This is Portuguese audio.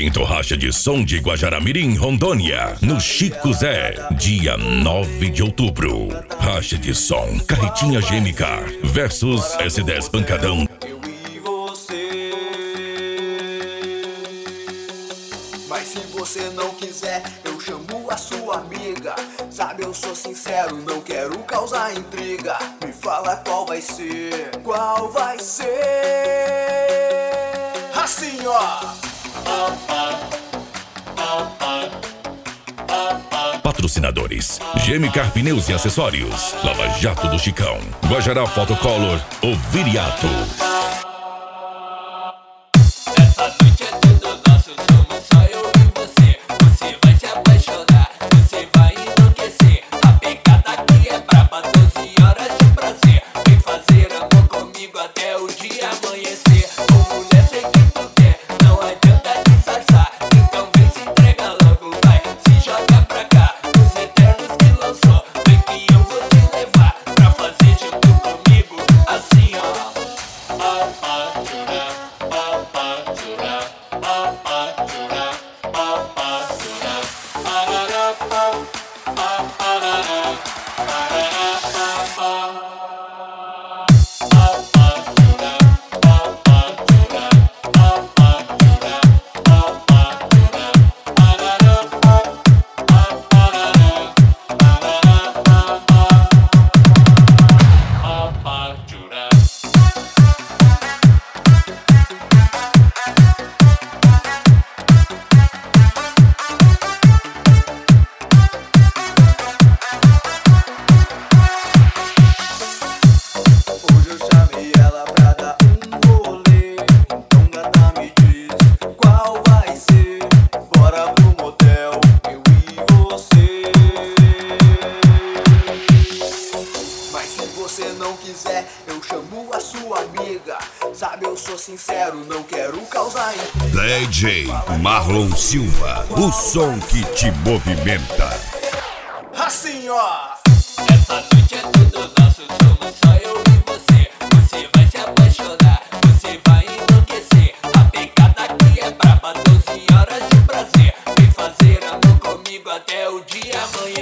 evento Racha de Som de Guajará-Mirim, Rondônia, no Chico Zé, dia 9 de outubro. Racha de Som, Carretinha GMK versus S10 Pancadão. Eu e você. Mas se você não quiser, eu chamo a sua amiga. Sabe, eu sou sincero, não quero causar intriga. Me fala qual vai ser, qual vai ser. Assim, ó. Patrocinadores: GMK Pneus e Acessórios, Lava Jato do Chicão, Guajará Fotocolor, o Viriato. Essa noite é tudo nosso, somos só eu e você. Você vai se apaixonar, você vai enlouquecer. A pegada aqui é braba, 12 horas de prazer. Vem fazer amor comigo até o dia amanhecer. Ô mulher, sei que tu quer, não adianta disfarçar. Então vem, se entrega logo, vai, se joga pra cá. Os eternos que lançou, vem que eu vou te levar pra fazer junto comigo, assim ó. Hoje eu chamei ela pra dar um rolê. Então gata, me diz qual vai ser. Bora pro motel, eu e você. Mas se você não quiser, eu chamo a sua amiga. Sabe, eu sou sincero, não quero causar intriga. DJ Marlon Silva, o som que te movimenta. Assim, ó. Essa noite é tudo nosso, somos só eu e você. Você vai se apaixonar, você vai enlouquecer. A pegada aqui é braba, 12 horas de prazer. Vem fazer amor comigo até o dia amanhecer.